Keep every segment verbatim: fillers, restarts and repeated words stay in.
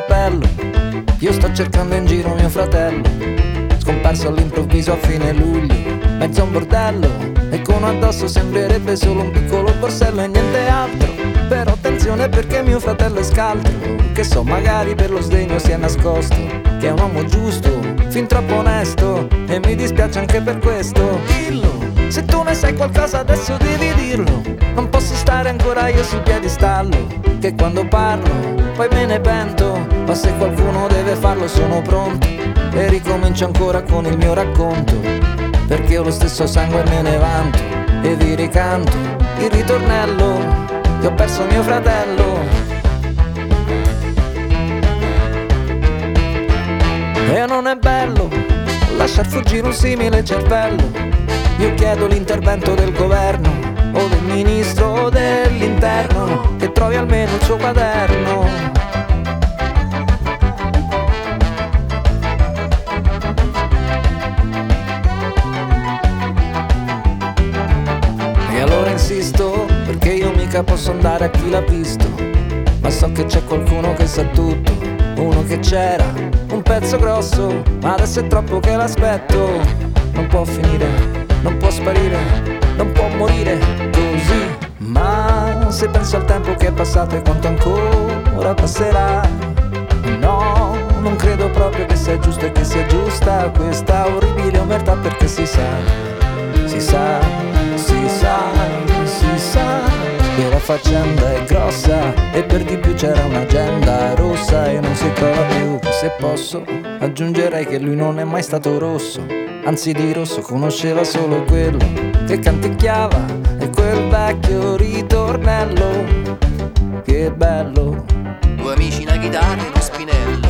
appello, io sto cercando in giro mio fratello, scomparso all'improvviso a fine luglio, mezzo a un bordello, e con addosso sembrerebbe solo un piccolo borsello e niente altro. Però attenzione perché mio fratello è scaltro, che so magari per lo sdegno si è nascosto, che è un uomo giusto, fin troppo onesto, e mi dispiace anche per questo. Dillo, se tu ne sai qualcosa adesso devi dirlo, non posso stare ancora io sul piedistallo, che quando parlo poi me ne pento, ma se qualcuno deve farlo sono pronto, e ricomincio ancora con il mio racconto, perché ho lo stesso sangue e me ne vanto, e vi ricanto il ritornello, che ho perso mio fratello. E non è bello lasciar fuggire un simile cervello, io chiedo l'intervento del governo, o del ministro dell'interno, che trovi almeno il suo quaderno. E allora insisto, perché io mica posso andare a chi l'ha visto, ma so che c'è qualcuno che sa tutto, uno che c'era, un pezzo grosso, ma adesso è troppo che l'aspetto, non può finire, non può sparire, non può morire così. Ma se penso al tempo che è passato e quanto ancora passerà, no, non credo proprio che sia giusto e che sia giusta questa orribile omertà, perché si sa, si sa, si sa, si sa che la faccenda è grossa, e per di più c'era un'agenda rossa e non si trova più. Se posso aggiungerei che lui non è mai stato rosso, anzi di rosso conosceva solo quello che canticchiava, e quel vecchio ritornello, che bello. Due amici, una chitarra e uno spinello.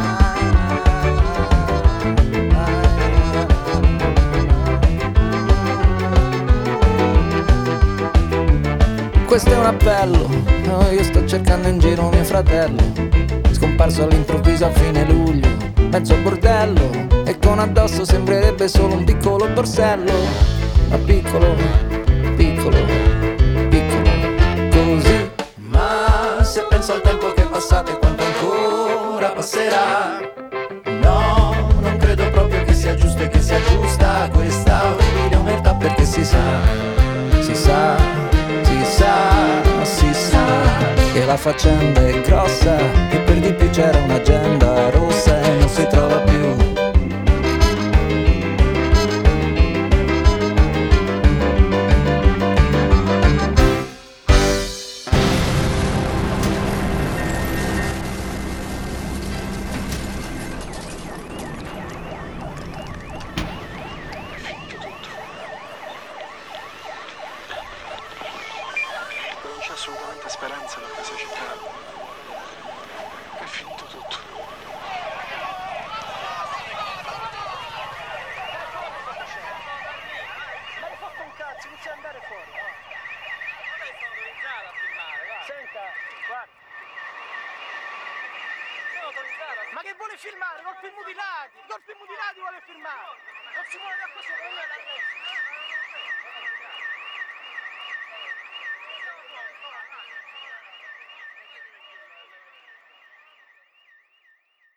Questo è un appello, no, io sto cercando in giro mio fratello, scomparso all'improvviso a fine luglio, mezzo a bordello, e con addosso sembrerebbe solo un piccolo borsello, ma piccolo, piccolo, piccolo, così. Ma se penso al tempo che è passato e quanto ancora passerà, no, non credo proprio che sia giusto e che sia giusta questa orribile omertà, perché si sa, si sa, si sa, si sa che la faccenda è grossa, e per di più c'era un'agenda rossa e non si trova più. Non c'è assolutamente speranza per questa città. È finito tutto. Ma hai fatto un cazzo, inizia ad andare fuori. No? Ma lei sta autorizzata a filmare, va. Senta, guarda. Sono autorizzata. Ma che vuole filmare? Colpi mutilati! Colpi mutilati vuole filmare! Non si muove da questo, non è l'arresto.